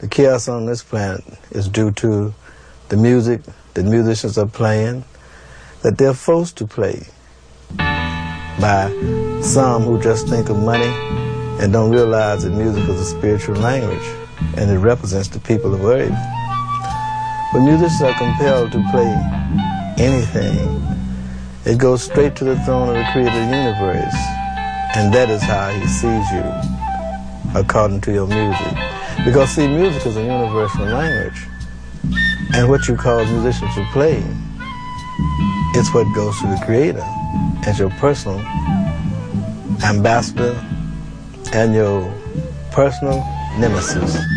The chaos on this planet is due to the music that musicians are playing, that they're forced to play by some who just think of money and don't realize that music is a spiritual language and it represents the people of Earth. When musicians are compelled to play anything, it goes straight to the throne of the creator of the universe, and that is how he sees you, according to your music. Because, see, music is a universal language, and what you cause musicians to play is what goes to the creator as your personal ambassador and your personal nemesis.